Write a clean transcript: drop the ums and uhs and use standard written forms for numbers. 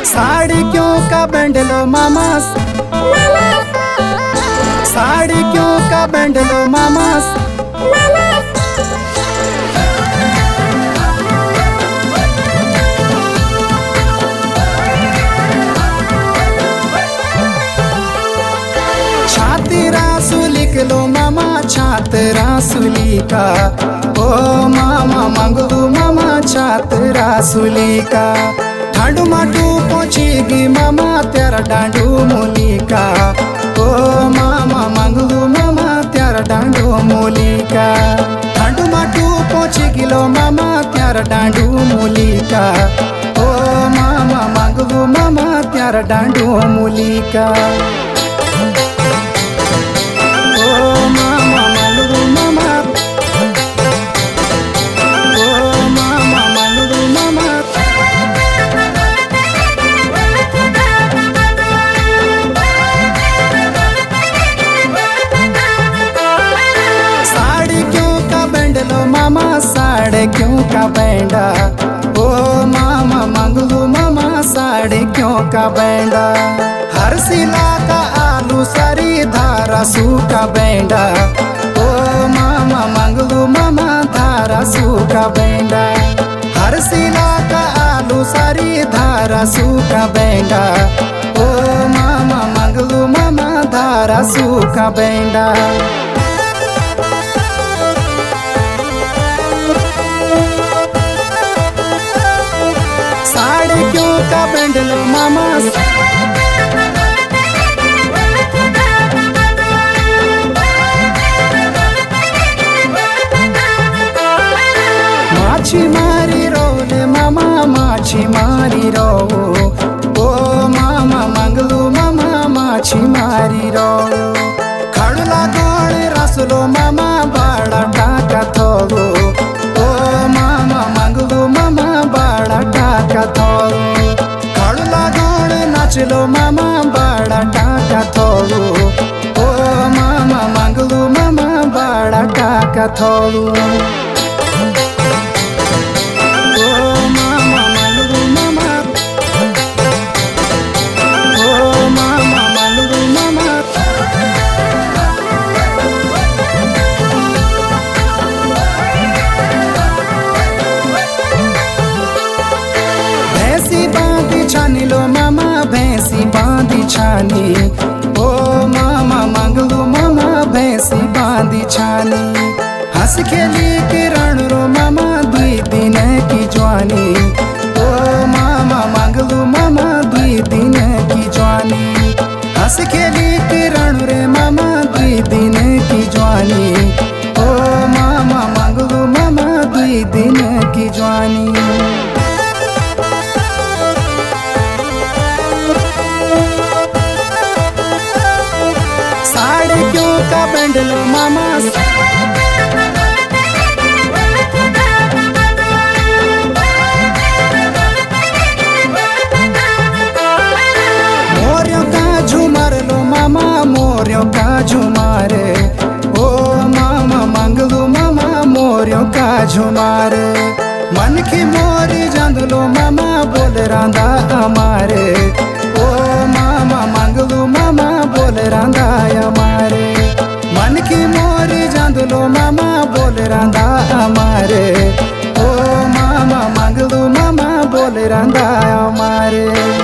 साड़ी क्यों का बैंड लो मामा, साड़ी क्यों का बैंड लो मामा। छाती रासुली लो मामा, छात रासुली का ओ मामा मंगलू मामा, छात रासुली का। ठांडू माटू पहुंचेगी मामा तेरा डांडू मूली का, ओ मामा मंगलू मामा तेरा डांडू मूली का। ठांडू माटू पहुंचेगी लो मामा तेरा डांडू मूली का, ओ मामा मंगलू मामा तेरा डांडू मूली का। साड़े क्यों का बैंडा ओ मामा मंगलू मामा, साड़े क्यों का बैंडा। हर सिला का आलू सारी धारा सू का बैंडा, ओ मामा मंगलू मामा धारा सू का बैंडा। हर सिला का आलू सारी धारा सू का बैंडा, ओ मामा मंगलू मामा धारा सू का बैंडा। साड़ी क्यों का बैंड लो मामा, माछी मारी रो ले मामा, माछी मारी रो ओ मामा मंगलू मामा, माछी मारी रो। खड़ला गोड़ रसलो मामा बड़ा टाका थोगो, ओ मामा मंगलू मामा बड़ा टाका थोगो। खड़ला गोड़ नाचलो मामा बड़ा टाका थोगो, ओ मामा मंगलू मामा बड़ा टाका थोगो। छानी लो मामा भैंसी बांधी छानी, ओ मामा मंगलू मामा भैंसी बांधी छानी। हंस खेली किरण रो मामा दुई दिन की जवानी, ओ मामा मंगलू मामा दुई दिन की जवानी। हंस खेली किरण रे मामा दुई दिन की जवानी, ओ मामा मंगलू मामा दुई दिन की जवानी। साड़ी क्यों का बैंड लो मामा, मोरियों का झूमर लो मामा, मोरियों का झूमर, ओ मामा मंगलू मामा मोरियों का झूमर। मन की मोरी जंद लो मामा बोल रांदा हमारे, ओ मामा मंगलू मामा बोल रांदा हमारे। मन की मोरी जंद लो मामा बोल रांदा हमारे, ओ मामा मंगलू मामा बोल रांदा हमारे।